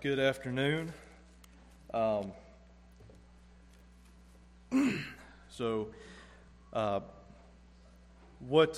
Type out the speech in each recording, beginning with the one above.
Good afternoon. So, what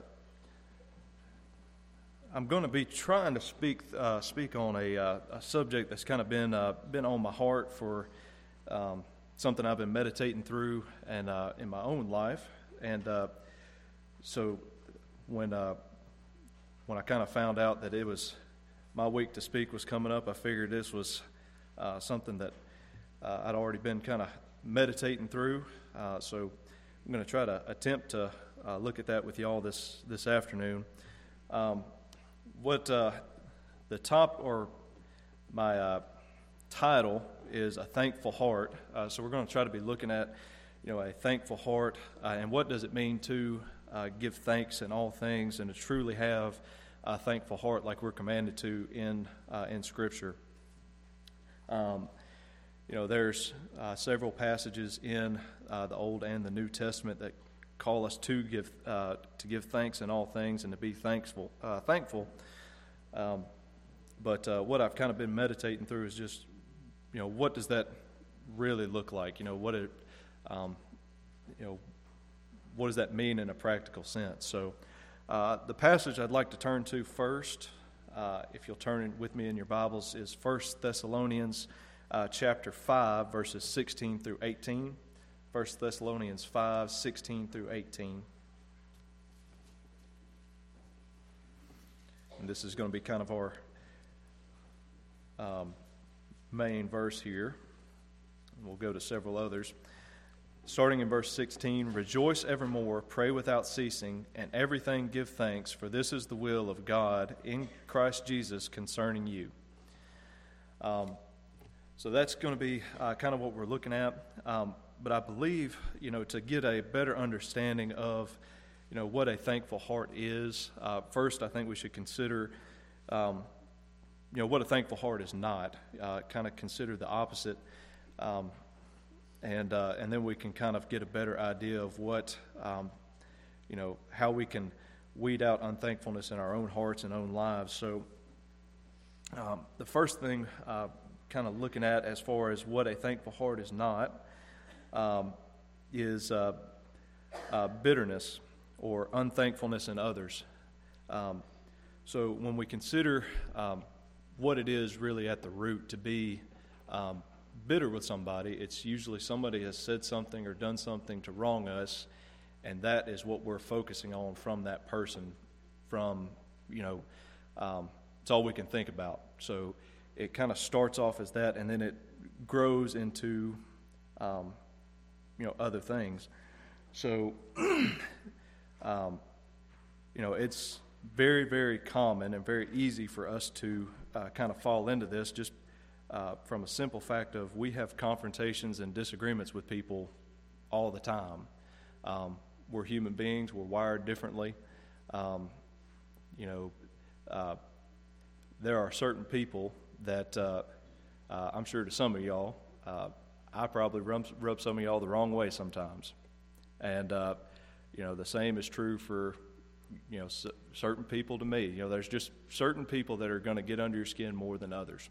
I'm going to be trying to speak on a subject that's kind of been on my heart for something I've been meditating through and in my own life, and so when I kind of found out that it was my week to speak was coming up, I figured this was something that I'd already been kind of meditating through. So I'm going to try to attempt to look at that with y'all this afternoon. What the top or my title is a thankful heart. So we're going to try to be looking at, a thankful heart and what does it mean to give thanks in all things and to truly have a thankful heart like we're commanded to in Scripture. There's several passages in the Old and the New Testament that call us to give thanks in all things and to be thankful. But what I've kind of been meditating through is just, what does that really look like? What does that mean in a practical sense? So the passage I'd like to turn to first, if you'll turn with me in your Bibles, is 1 Thessalonians chapter 5, verses 16 through 18. 1 Thessalonians 5, 16 through 18. And this is going to be kind of our main verse here. And we'll go to several others. Starting in verse 16, rejoice evermore, pray without ceasing, and everything give thanks, for this is the will of God in Christ Jesus concerning you. So that's going to be kind of what we're looking at. But I believe, to get a better understanding of, what a thankful heart is, first I think we should consider, what a thankful heart is not. Kind of consider the opposite. And then we can kind of get a better idea of what, how we can weed out unthankfulness in our own hearts and own lives. So the first thing kind of looking at as far as what a thankful heart is not is bitterness or unthankfulness in others. So when we consider what it is really at the root to be bitter with somebody, it's usually somebody has said something or done something to wrong us, and that is what we're focusing on from that person. It's all we can think about. So it kind of starts off as that, and then it grows into other things. So it's very, very common and very easy for us to kind of fall into this just from a simple fact of we have confrontations and disagreements with people all the time. We're human beings. We're wired differently. There are certain people that I'm sure to some of y'all, I probably rub some of y'all the wrong way sometimes. And, the same is true for, certain people to me. There's just certain people that are going to get under your skin more than others.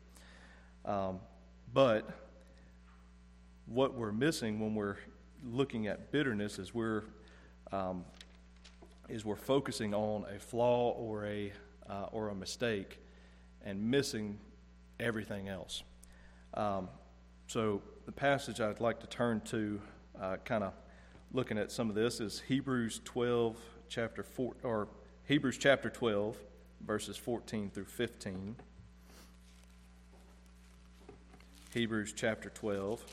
But what we're missing when we're looking at bitterness is we're focusing on a flaw or a mistake and missing everything else. So the passage I'd like to turn to, kind of looking at some of this, is Hebrews chapter 12, verses 14 through 15. Hebrews chapter 12.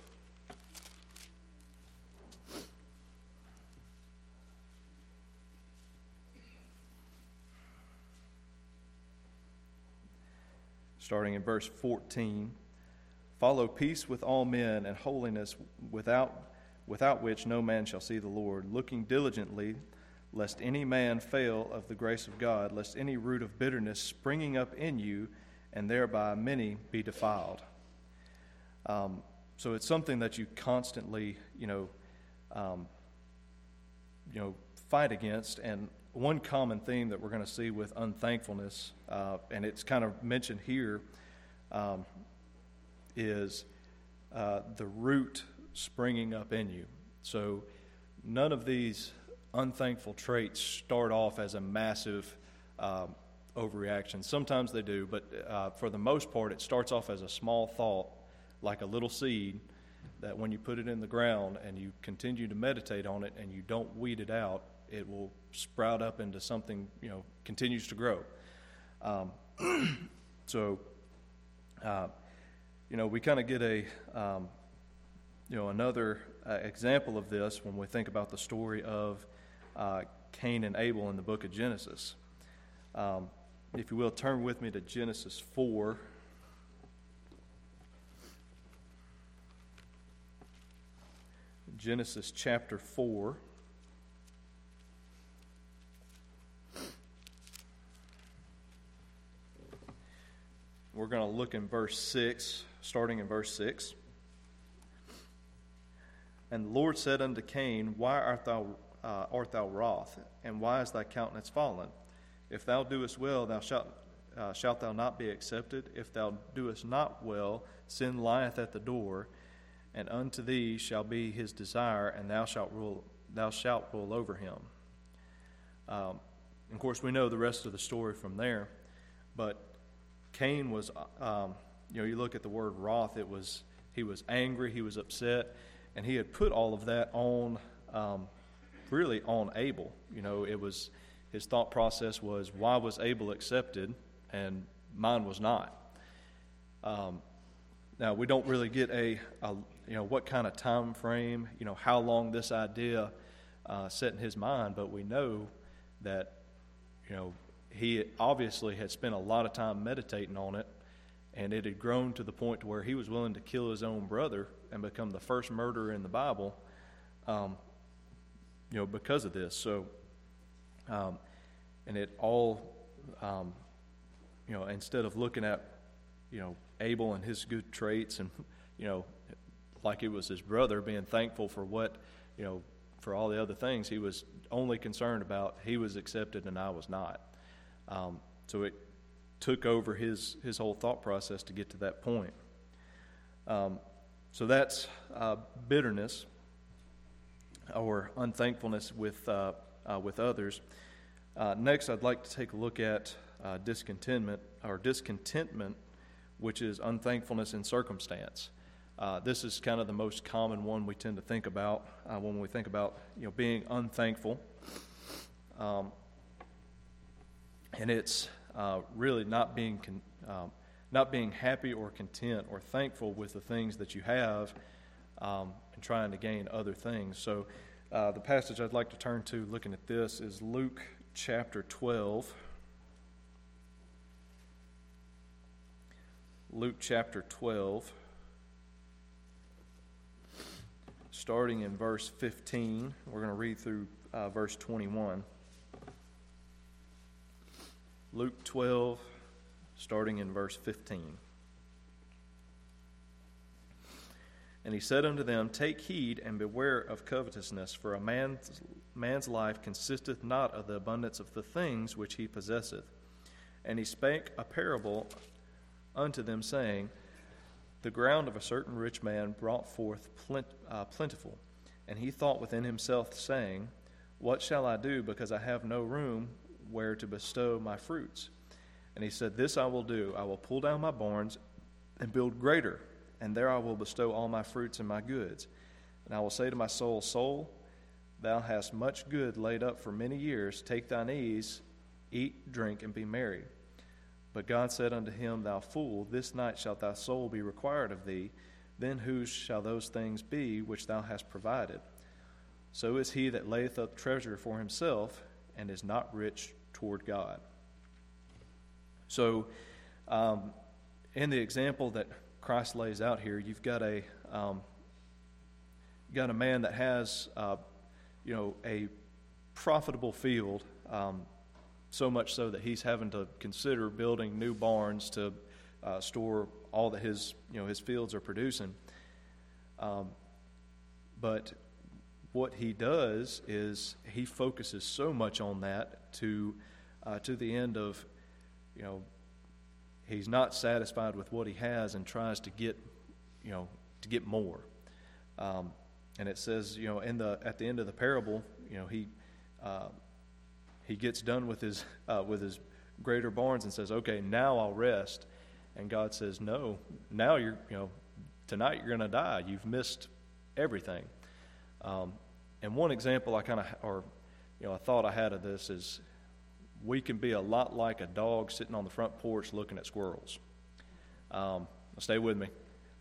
Starting in verse 14. Follow peace with all men and holiness without which no man shall see the Lord, looking diligently lest any man fail of the grace of God, lest any root of bitterness springing up in you and thereby many be defiled. So it's something that you constantly, fight against. And one common theme that we're going to see with unthankfulness, and it's kind of mentioned here, is the root springing up in you. So none of these unthankful traits start off as a massive overreaction. Sometimes they do, but for the most part, it starts off as a small thought, like a little seed, that when you put it in the ground and you continue to meditate on it and you don't weed it out, it will sprout up into something, continues to grow. We kind of get another example of this when we think about the story of Cain and Abel in the book of Genesis. If you will, turn with me to Genesis 4. Genesis chapter 4. We're going to look in verse 6, starting in verse 6. And the Lord said unto Cain, Why art thou wroth, and why is thy countenance fallen? If thou doest well, thou shalt thou not be accepted. If thou doest not well, sin lieth at the door, and unto thee shall be his desire, and thou shalt rule over him. Of course, we know the rest of the story from there, but Cain was, you look at the word wrath, he was angry, he was upset, and he had put all of that on, really on Abel. It was, his thought process was, why was Abel accepted and mine was not? Now, we don't really get what kind of time frame, how long this idea set in his mind, but we know that, he obviously had spent a lot of time meditating on it, and it had grown to the point to where he was willing to kill his own brother and become the first murderer in the Bible, because of this. So, and it all, instead of looking at, Abel and his good traits and, like it was his brother, being thankful for what, for all the other things, he was only concerned about he was accepted and I was not. So it took over his whole thought process to get to that point. So that's bitterness or unthankfulness with others. Next, I'd like to take a look at discontentment, which is unthankfulness in circumstance. This is kind of the most common one we tend to think about when we think about being unthankful, and it's really not being happy or content or thankful with the things that you have, and trying to gain other things. So the passage I'd like to turn to looking at this is Luke chapter 12. Luke chapter 12, starting in verse 15. We're going to read through verse 21. Luke 12, starting in verse 15. And he said unto them, Take heed and beware of covetousness, for a man's life consisteth not of the abundance of the things which he possesseth. And he spake a parable unto them, saying, The ground of a certain rich man brought forth plentiful. And he thought within himself, saying, What shall I do, because I have no room where to bestow my fruits? And he said, This I will do. I will pull down my barns and build greater, and there I will bestow all my fruits and my goods. And I will say to my soul, Soul, thou hast much good laid up for many years. Take thine ease, eat, drink, and be merry. But God said unto him, Thou fool, this night shalt thy soul be required of thee. Then whose shall those things be which thou hast provided? So is he that layeth up treasure for himself, and is not rich toward God. So, in the example that Christ lays out here, you've got a man that has a profitable field, so much so that he's having to consider building new barns to store all that his fields are producing. But what he does is he focuses so much on that to the end of, he's not satisfied with what he has and tries to get to get more. And it says, at the end of the parable, he gets done with his greater barns and says, okay, now I'll rest. And God says, no, now tonight you're going to die. You've missed everything. And one example I thought I had of this is we can be a lot like a dog sitting on the front porch looking at squirrels. Stay with me.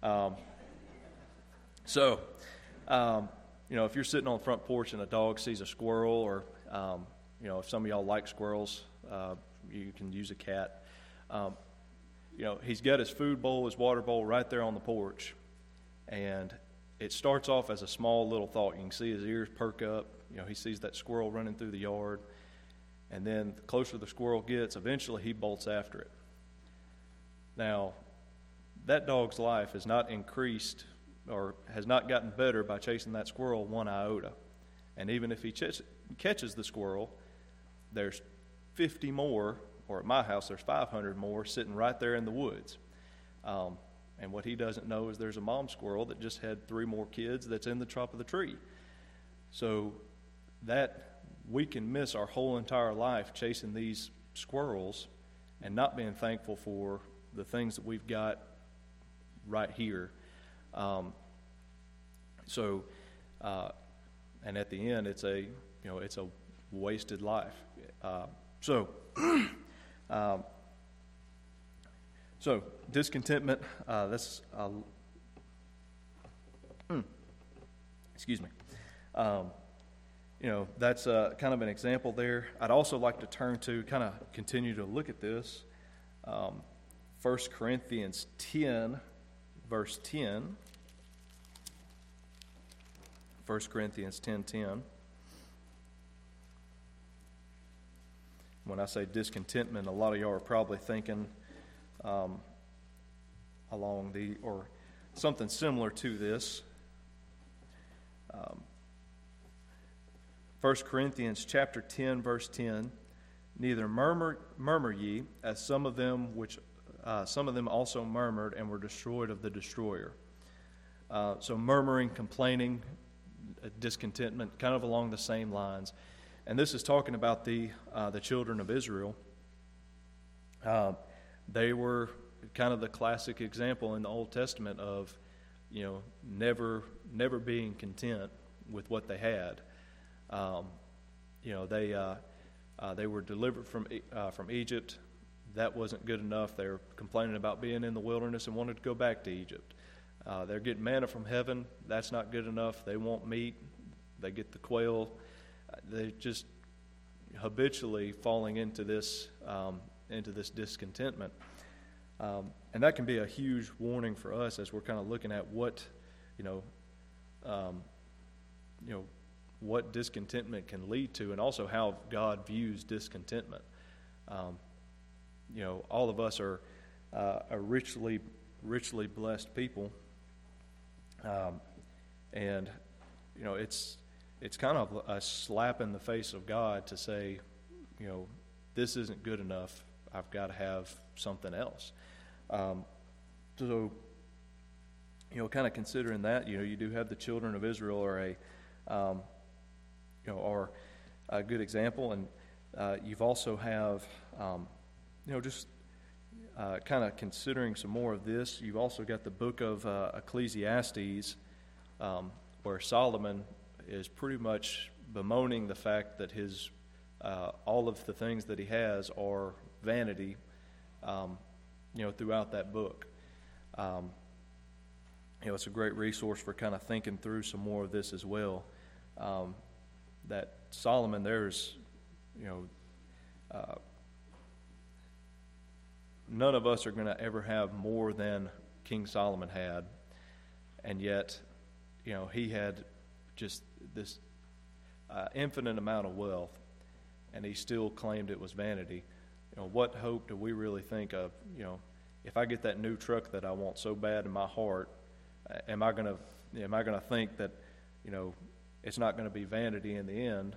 If you're sitting on the front porch and a dog sees a squirrel, or if some of y'all like squirrels, you can use a cat. He's got his food bowl, his water bowl right there on the porch, and it starts off as a small little thought. You can see his ears perk up. He sees that squirrel running through the yard, and then the closer the squirrel gets, eventually he bolts after it. Now, that dog's life has not increased or has not gotten better by chasing that squirrel one iota. And even if he catches the squirrel, there's 50 more, or at my house there's 500 more sitting right there in the woods. And what he doesn't know is there's a mom squirrel that just had 3 more kids that's in the top of the tree. So that we can miss our whole entire life chasing these squirrels and not being thankful for the things that we've got right here. And at the end, it's a wasted life. So discontentment. Excuse me. That's kind of an example there. I'd also like to turn to kind of continue to look at this. 1 Corinthians 10, verse 10. 1 Corinthians 10:10. When I say discontentment, a lot of y'all are probably thinking or something similar to this. 1 Corinthians chapter 10, verse 10. Neither murmur ye, as some of them also murmured and were destroyed of the destroyer. So murmuring, complaining, discontentment, kind of along the same lines. And this is talking about the children of Israel. They were kind of the classic example in the Old Testament of, never being content with what they had. They were delivered from Egypt. That wasn't good enough. They were complaining about being in the wilderness and wanted to go back to Egypt. They're getting manna from heaven. That's not good enough. They want meat. They get the quail. They're just habitually falling into this discontentment. And that can be a huge warning for us as we're kind of looking at what discontentment can lead to, and also how God views discontentment. All of us are richly blessed people, and it's kind of a slap in the face of God to say, this isn't good enough. I've got to have something else. Kind of considering that, you do have the children of Israel are a good example, and you've also have, kind of considering some more of this. You've also got the book of Ecclesiastes, where Solomon is pretty much bemoaning the fact that his all of the things that he has are vanity. Throughout that book, it's a great resource for kind of thinking through some more of this as well. That Solomon, there's, none of us are going to ever have more than King Solomon had, and yet, he had just this infinite amount of wealth, and he still claimed it was vanity. What hope do we really think of? If I get that new truck that I want so bad in my heart, am I gonna think that, it's not going to be vanity in the end?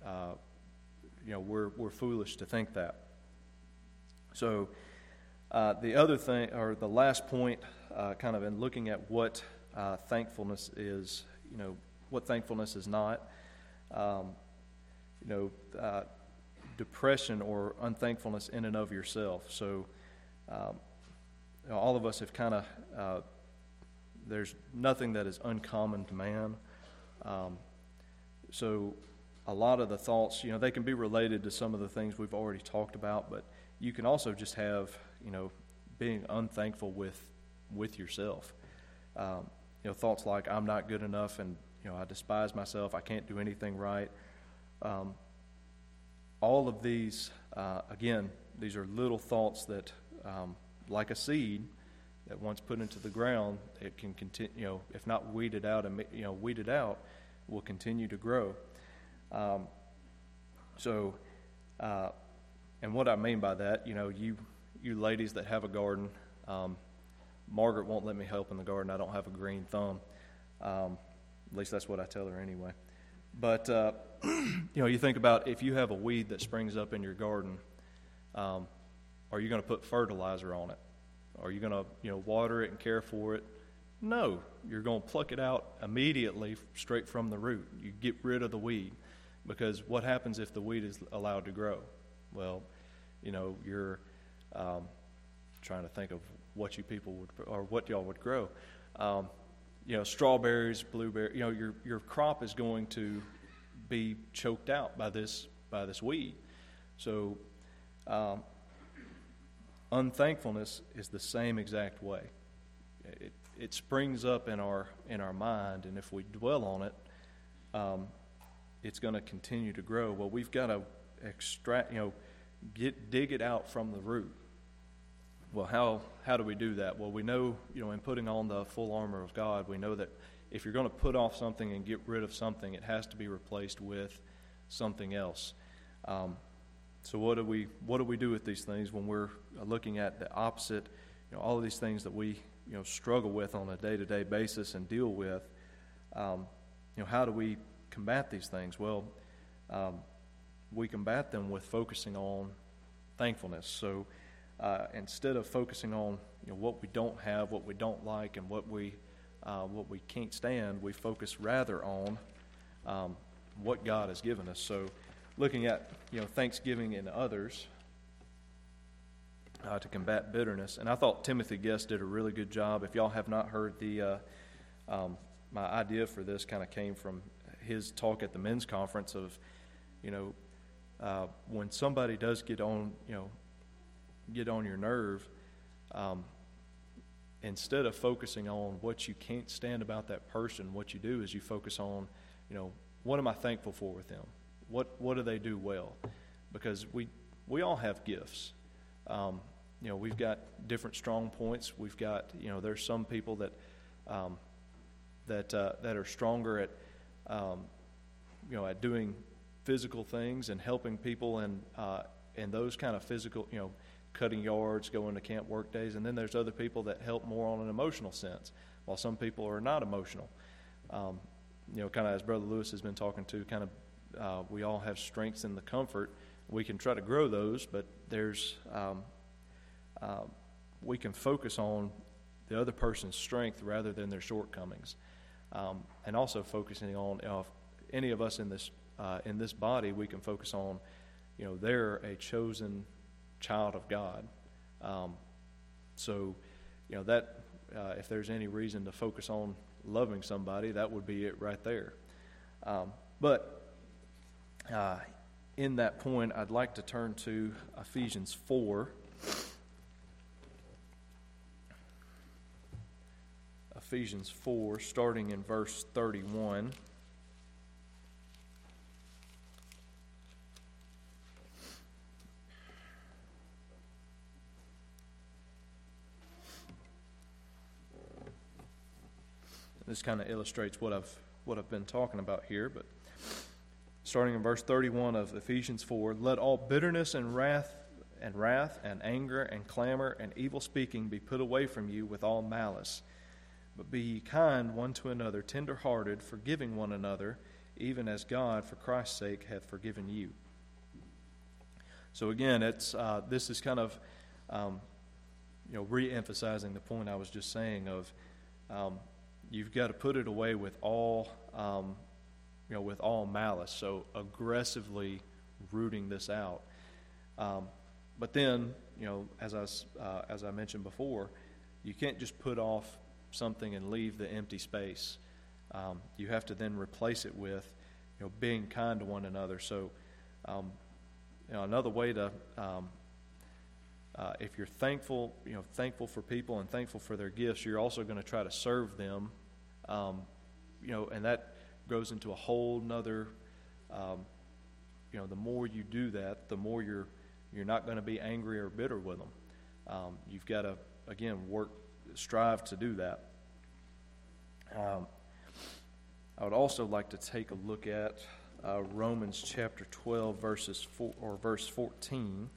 We're foolish to think that. So, the other thing, or the last point kind of in looking at what thankfulness is, what thankfulness is not. Depression or unthankfulness in and of yourself. So all of us have kind of, there's nothing that is uncommon to man. So a lot of the thoughts, they can be related to some of the things we've already talked about, but you can also just have, being unthankful with yourself. Thoughts like, I'm not good enough, and, I despise myself, I can't do anything right. All of these, again, these are little thoughts that, like a seed, that once put into the ground, it can continue, if not weeded out, will continue to grow. And what I mean by that, you ladies that have a garden, Margaret won't let me help in the garden. I don't have a green thumb. At least that's what I tell her anyway. But, you think about if you have a weed that springs up in your garden, are you going to put fertilizer on it? Are you going to, water it and care for it? No. You're going to pluck it out immediately straight from the root. You get rid of the weed. Because what happens if the weed is allowed to grow? Well, you're trying to think of what you people would, or what y'all would grow. Strawberries, blueberries, your crop is going to be choked out by this weed. So unthankfulness is the same exact way. It springs up in our mind, and if we dwell on it, it's going to continue to grow. Well, we've got to extract, dig it out from the root. Well, how do we do that? Well, we know, in putting on the full armor of God, we know that if you're going to put off something and get rid of something, it has to be replaced with something else. So what do we do with these things when we're looking at the opposite? All of these things that we struggle with on a day-to-day basis and deal with. How do we combat these things? Well, we combat them with focusing on thankfulness. So instead of focusing on what we don't have, what we don't like, and what we can't stand, we focus rather on what God has given us. So looking at thanksgiving in others to combat bitterness. And I thought Timothy Guest did a really good job. If y'all have not heard my idea for this kind of came from his talk at the men's conference of, when somebody does get on your nerve, instead of focusing on what you can't stand about that person, what you do is you focus on, what am I thankful for with them? What do they do well? Because we all have gifts. We've got different strong points. We've got, there's some people that are stronger at, at doing physical things and helping people and those kind of physical, cutting yards, going to camp work days. And then there's other people that help more on an emotional sense, while some people are not emotional. Kind of as Brother Lewis has been talking to, kind of we all have strengths in the comfort. We can try to grow those, but there's we can focus on the other person's strength rather than their shortcomings, and also focusing on if any of us in this body, we can focus on, they're a chosen child of God. So that if there's any reason to focus on loving somebody, that would be it right there. But in that point, I'd like to turn to Ephesians 4. Ephesians 4, starting in verse 31. This kind of illustrates what I've been talking about here, but starting in verse 31 of Ephesians 4, let all bitterness and wrath and anger and clamor and evil speaking be put away from you with all malice. But be ye kind one to another, tender-hearted, forgiving one another, even as God, for Christ's sake, hath forgiven you. So again, this is kind of, re-emphasizing the point I was just saying of you've got to put it away with all with all malice. So aggressively rooting this out. But then, as I mentioned before, you can't just put off something and leave the empty space. You have to then replace it with, being kind to one another. So, another way to, if you're thankful, thankful for people and thankful for their gifts, you're also going to try to serve them, and that goes into a whole nother, the more you do that, the more you're not going to be angry or bitter with them. You've got to, again, strive to do that. I would also like to take a look at Romans chapter 12, verse 14.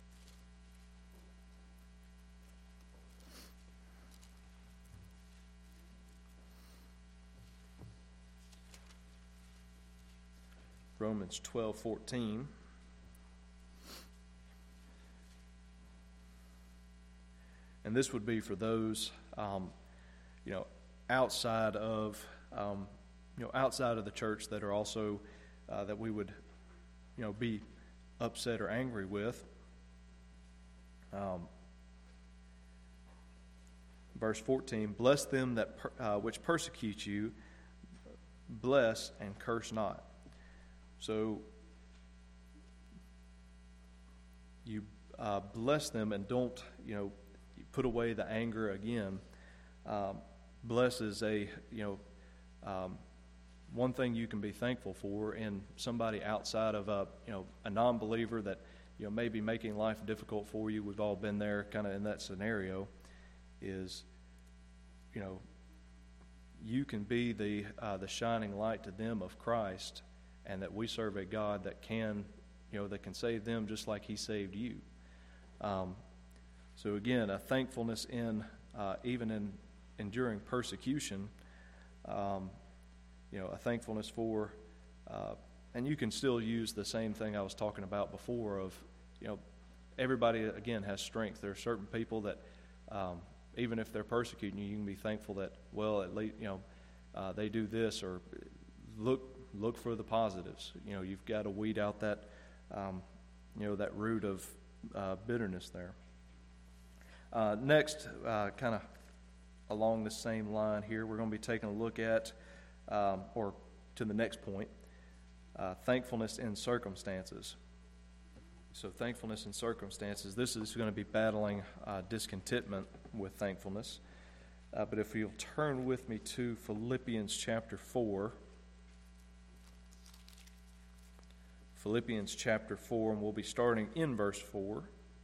Romans 12:14. And this would be for those, outside of, outside of the church that are also that we would, be upset or angry with. Verse 14: Bless them that which persecute you, bless and curse not. So you bless them and don't, put away the anger again. Bless is one thing you can be thankful for in somebody outside of a non-believer that may be making life difficult for you. We've all been there, kind of in that scenario. Is you can be the shining light to them of Christ, and that we serve a God that can save them just like He saved you. So again, a thankfulness in even in enduring persecution. A thankfulness for, and you can still use the same thing I was talking about before of, everybody again has strength. There are certain people that, even if they're persecuting you, you can be thankful that, well, at least they do this, or look for the positives. You've got to weed out that, that root of bitterness there. Next, kind of along the same line here, we're going to be taking a look at, or to the next point, thankfulness in circumstances. So thankfulness in circumstances. This is going to be battling discontentment with thankfulness. But if you'll turn with me to Philippians chapter 4. Philippians chapter 4, and we'll be starting in verse 4.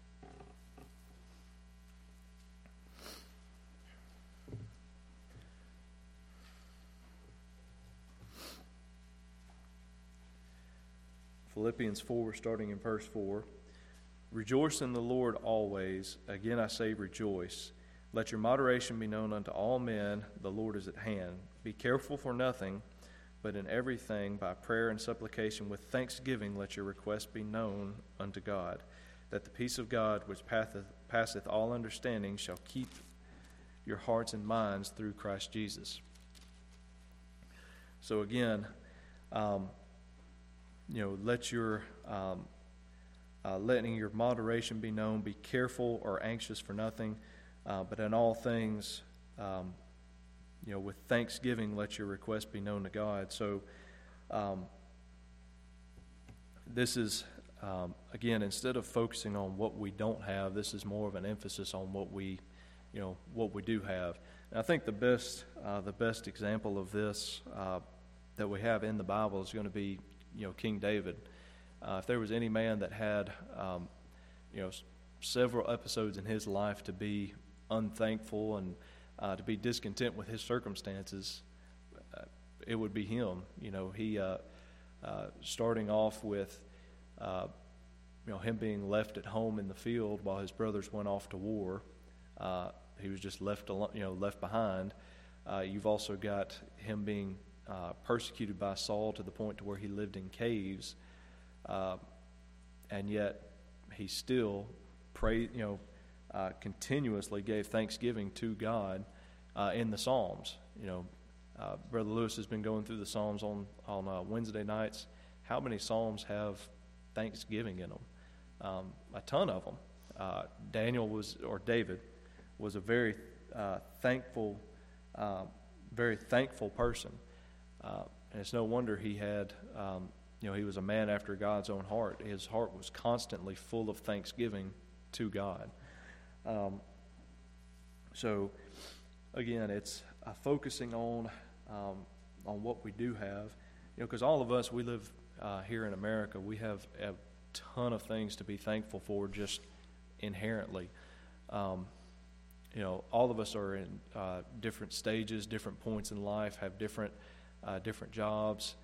Philippians 4, starting in verse 4. Rejoice in the Lord always. Again I say rejoice. Let your moderation be known unto all men. The Lord is at hand. Be careful for nothing, but in everything by prayer and supplication with thanksgiving let your requests be known unto God, that the peace of God which passeth all understanding shall keep your hearts and minds through Christ Jesus. So again, let your letting your moderation be known. Be careful or anxious for nothing, but in all things, with thanksgiving, let your request be known to God. So, this is again, instead of focusing on what we don't have, this is more of an emphasis on what we do have. And I think the best example of this that we have in the Bible is going to be King David. If there was any man that had several episodes in his life to be unthankful and to be discontent with his circumstances, it would be him. He starting off with him being left at home in the field while his brothers went off to war. He was just left alone, left behind. You've also got him being persecuted by Saul to the point to where he lived in caves, and yet he still continuously gave thanksgiving to God in the Psalms. Brother Lewis has been going through the Psalms on Wednesday nights. How many Psalms have thanksgiving in them? A ton of them. David was a very thankful person. And it's no wonder he had, he was a man after God's own heart. His heart was constantly full of thanksgiving to God. So, again, it's focusing on what we do have. Because all of us, we live here in America, we have a ton of things to be thankful for just inherently. All of us are in different stages, different points in life, have different jobs,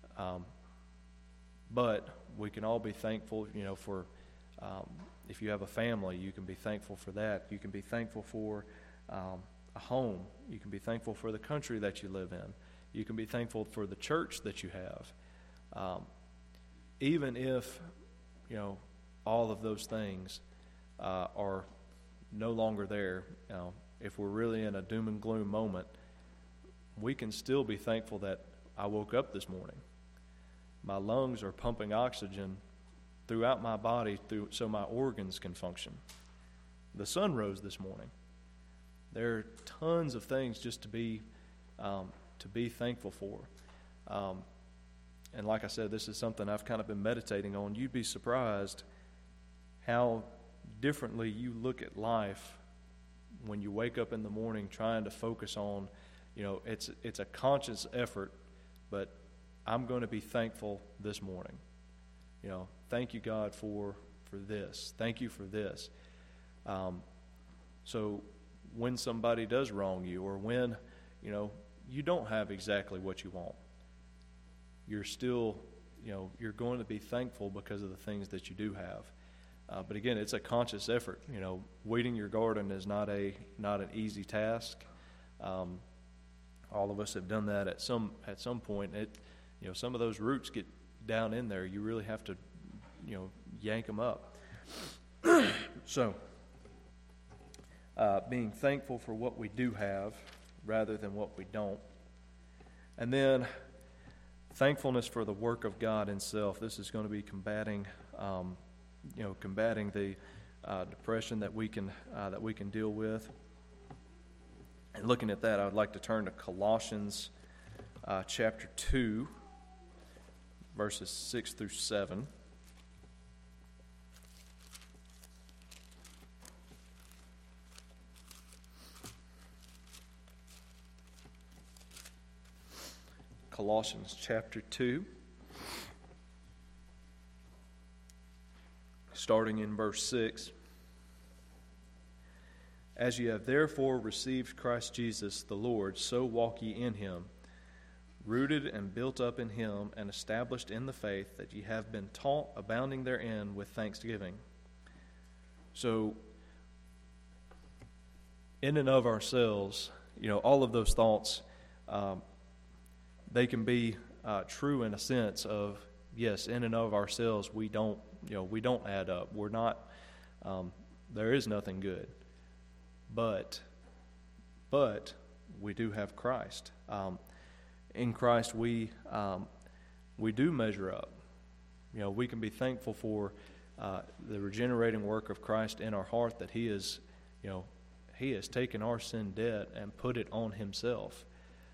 but we can all be thankful, for if you have a family, you can be thankful for that. You can be thankful for a home. You can be thankful for the country that you live in. You can be thankful for the church that you have. Even if, all of those things are no longer there, if we're really in a doom and gloom moment, we can still be thankful that I woke up this morning. My lungs are pumping oxygen throughout my body so my organs can function. The sun rose this morning. There are tons of things just to be thankful for. And like I said, this is something I've kind of been meditating on. You'd be surprised how differently you look at life when you wake up in the morning trying to focus on, it's a conscious effort, but I'm going to be thankful this morning. Thank you, God, for this. Thank you for this. So when somebody does wrong you, or when, you don't have exactly what you want, you're still, you're going to be thankful because of the things that you do have. But again, it's a conscious effort. Weeding your garden is not an easy task. All of us have done that at some point. Some of those roots get down in there. You really have to, yank them up. So, being thankful for what we do have rather than what we don't. And then thankfulness for the work of God Himself. This is going to be combating the depression that we can deal with. And looking at that, I would like to turn to Colossians chapter 2, verses 6 through 7. Colossians chapter 2, starting in verse 6. As ye have therefore received Christ Jesus the Lord, so walk ye in Him, rooted and built up in Him, and established in the faith that ye have been taught, abounding therein with thanksgiving. So, in and of ourselves, all of those thoughts, they can be true in a sense of, yes, in and of ourselves, we don't add up. We're not, there is nothing good. But we do have Christ. In Christ, we do measure up. We can be thankful for the regenerating work of Christ in our heart, that He has taken our sin debt and put it on Himself.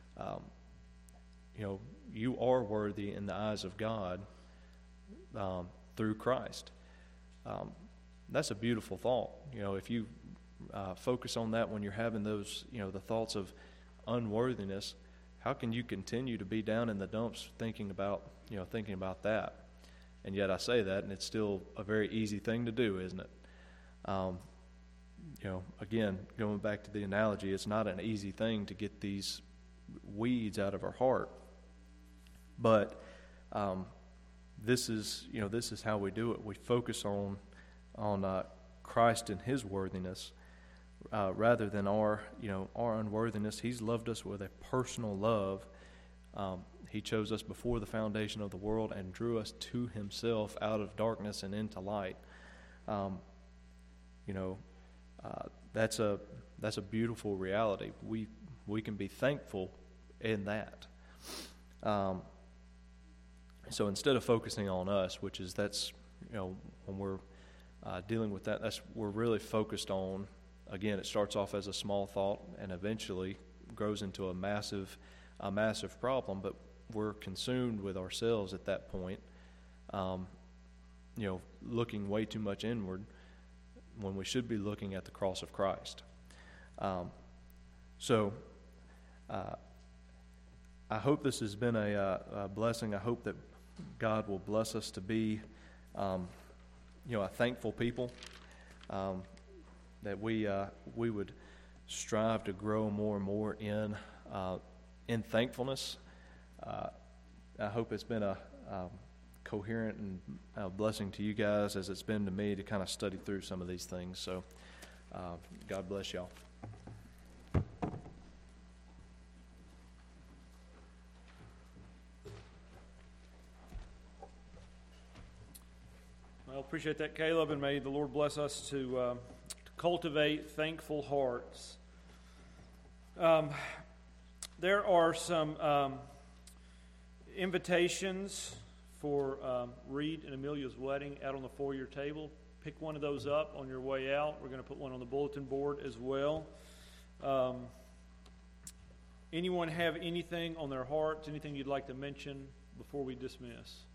You are worthy in the eyes of God through Christ. That's a beautiful thought. If you focus on that when you're having those, the thoughts of unworthiness, how can you continue to be down in the dumps thinking about that? And yet I say that, and it's still a very easy thing to do, isn't it? Again, going back to the analogy, it's not an easy thing to get these weeds out of our heart. But this is how we do it. We focus on Christ and His worthiness rather than our unworthiness. He's loved us with a personal love. He chose us before the foundation of the world and drew us to Himself out of darkness and into light. that's a beautiful reality. We can be thankful in that. So instead of focusing on us, that's when we're dealing with that, we're really focused on. Again, it starts off as a small thought and eventually grows into a massive problem. But we're consumed with ourselves at that point, looking way too much inward when we should be looking at the cross of Christ. So I hope this has been a blessing. I hope that God will bless us to be, a thankful people. That we would strive to grow more and more in thankfulness. I hope it's been a coherent and blessing to you guys as it's been to me to kind of study through some of these things. So God bless y'all. Well, appreciate that, Caleb, and may the Lord bless us to cultivate thankful hearts. There are some invitations for Reed and Amelia's wedding out on the foyer table. Pick one of those up on your way out. We're going to put one on the bulletin board as well. Anyone have anything on their hearts, anything you'd like to mention before we dismiss?